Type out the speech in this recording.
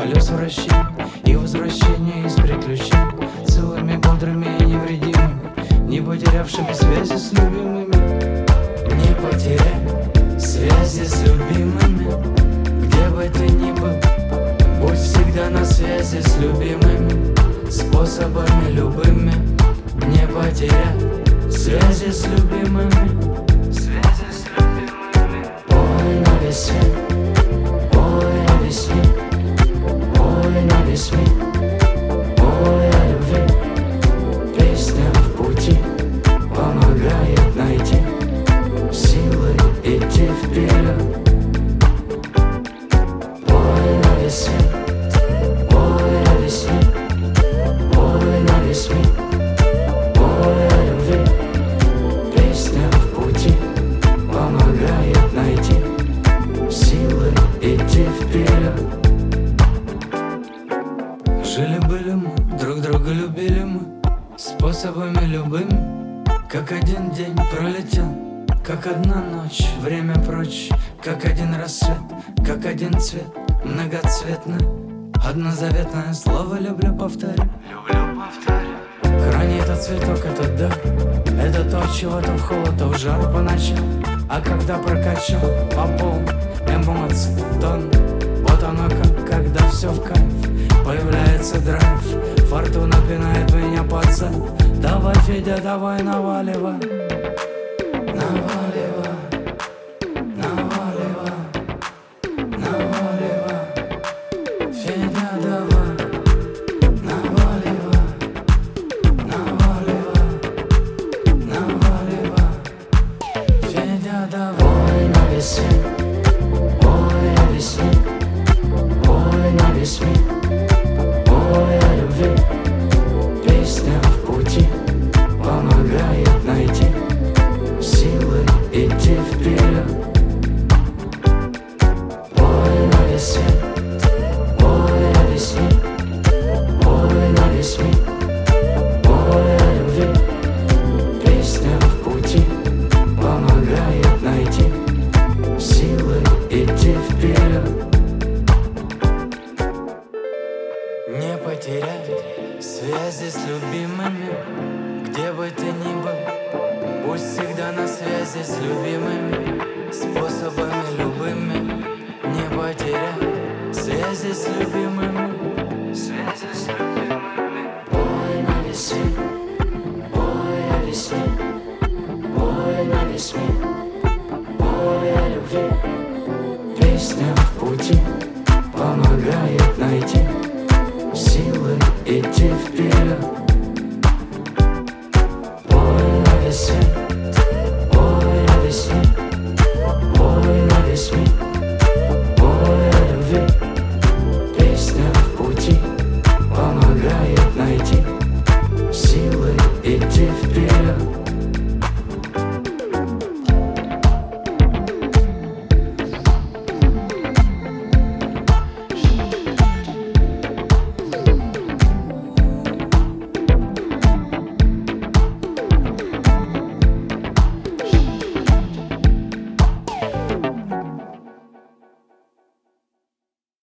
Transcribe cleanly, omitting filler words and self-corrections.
колес вращения и возвращения из приключений, целыми, бодрыми и невредимыми, не потерявшими связи с любимыми. Не потеряй связи с любимыми, где бы ты ни был, будь всегда на связи с любимыми, способами любыми. Не потеряй связи с любимыми, связи с любимыми. Ой, на весь свет, ой, на весь мир, ой, на весь мир, ой, о любви. Песня в пути помогает найти силы идти вперед. Ой, на весь свет, ой, на весь мир, ой, на весь мир, ой, о любви. Песня в пути помогает найти силы идти вперед. Жили-были мы, друг друга любили мы, способами любыми. Как один день пролетел, как одна ночь, время прочь, как один рассвет, как один цвет, многоцветный. Одно заветное слово люблю, повторю, люблю, повторю. Храни этот цветок, этот дар, это то, чего то в холод, то в жар по ночам. А когда прокачал по полной эмоций тон, вот оно как, когда все в кайф, появляется драйв, фортуна пинает меня под зад. Давай, Федя, давай, наваливай, наваливай, наваливай, наваливай. Федя, давай, наваливай, наваливай, наваливай. Федя, давай. Ой, на весь свет, ой, на весь мир, ой, на весь мир, ой, о любви. Песня в пути помогает найти силы идти вперед. Ой, на весь свет, ой, на весь мир, ой, на весь мир, ой, о любви. Песня в пути помогает найти силы идти вперед. Не потеряй связи с любимыми, где бы ты ни был, будь всегда на связи с любимыми, способами любыми. Не потеряй связи с любимыми.